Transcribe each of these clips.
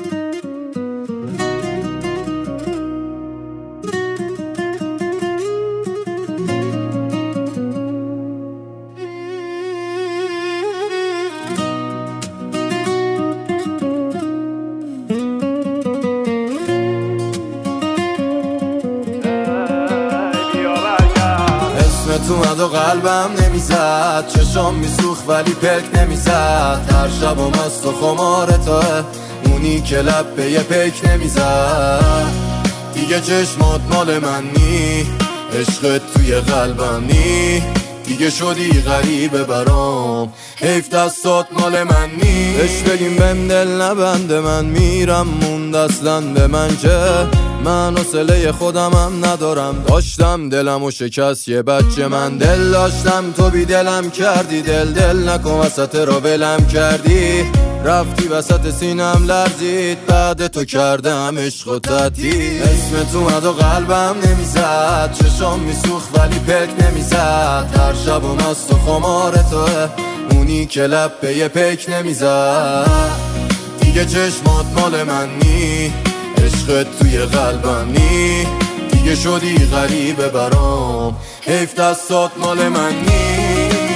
تو اومد و قلبم نمیزد، چشام میسوخت ولی پک نمیزد. هر شبم از تو خمار توه، اونی که لب به یه پک نمیزد. دیگه چشمات مال من نی، عشقت توی قلبم نی. دیگه شدی غریبه برام، حیف دستات مال من نی. بهش بگیم بهم دل نبنده، من میرم موند اصلا به من که من حوصله خودمم ندارم. داشتم دلمو شکست یه بچه، من دل داشتم تو بی دلم کردی. دل نکن وسط را ولم کردی، رفتی وسط سینم لرزید. بعد تو کردم عشق و تعطیل. اسم تو اومد و قلبم نمیزد، چشام میسوخت ولی پک نمیزد. هر شبم از تو خمار توه، اونی که لب به یه پک نمیزد. دیگه چشمات مال من نی، عشقت توی قلبم نی. دیگه شدی غریبه برام، حیف دستات مال من نی.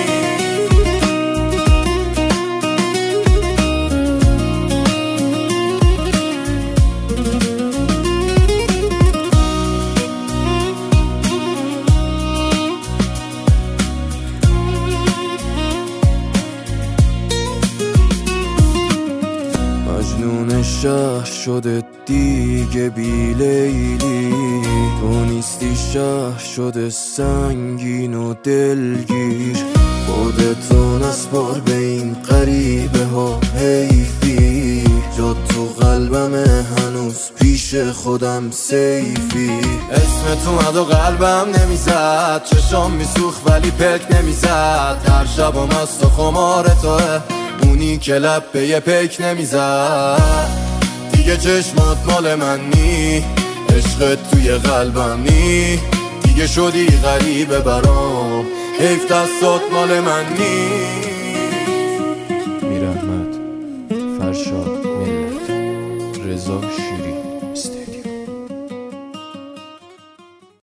مجنون شهر شده دیگه بی لیلی، تو نیستی شهر شده سنگین و دلگیر. خودتو نسپار به این غریبه ها حیفی، جا تو قلبمه هنوز پیش خودم سیفی. اسم تو اومد و قلبم نمیزد، چشام میسوخت ولی پک نمیزد. هر شبم از تو خمار توه، اونی که لب به یه پک نمیزد. دیگه چشمات مال من نی، عشقت توی قلبم نی. دیگه شدی غریبه برام، حیف دستات مال من نی.